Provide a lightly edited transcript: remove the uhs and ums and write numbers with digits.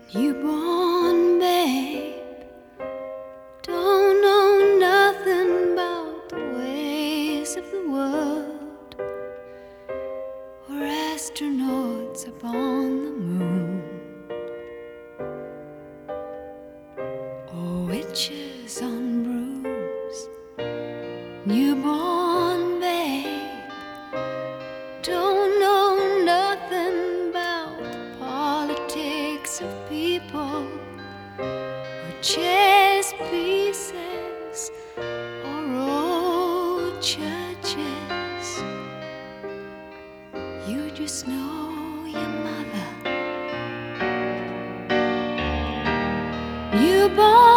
Newborn babe, don't know nothing about the ways of the world, or astronauts upon the moon, or witches on brooms. Newborn babe, don't know nothing about the politics of people, or chess pieces, or old churches. You just know your mother. Newborn